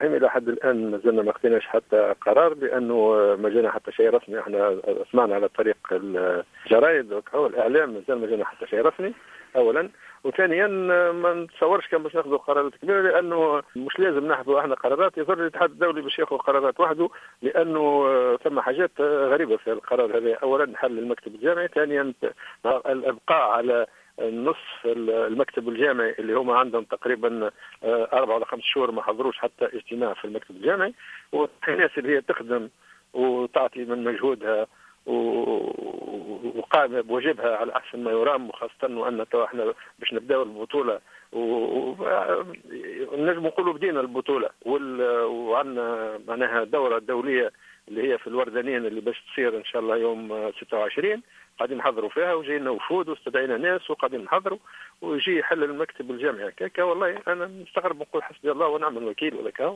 إلى حد الآن ما زلنا ما خديناش حتى قرار، لأنه ما جانا حتى شيء رسمي. احنا سمعنا على طريق الجرايد أو الإعلام، ما جانا حتى شيء رسمي أولا. وثانيا ما نتصورش كان باش ناخذوا قرارات كبيره، لانه مش لازم ناخذوا احنا قرارات، يضر الاتحاد الدولي باش ياخذ قرارات وحده، لانه ثم حاجات غريبه في القرار هذا. اولا حل المكتب الجامعي، ثانيا الابقاء على النصف المكتب الجامعي اللي هم عندهم تقريبا 4 ولا 5 شهور ما حضروش حتى اجتماع في المكتب الجامعي، والناس اللي هي تخدم وتعطي من مجهودها وقائمة بواجبها على أحسن ما يرام، وخاصة وأن احنا باش نبداو البطولة ونجم نقولوا بدينا البطولة وعندنا معناها دورة دولية اللي هي في الوردانين اللي باش تصير إن شاء الله يوم 26 قاعدين نحضروا فيها، وجينا وفود واستدعينا ناس وقاعدين نحضروا، ويجي يحل المكتب الجامعي هكاك. والله أنا مستغرب نقول حسبي الله ونعم الوكيل ولا كاو.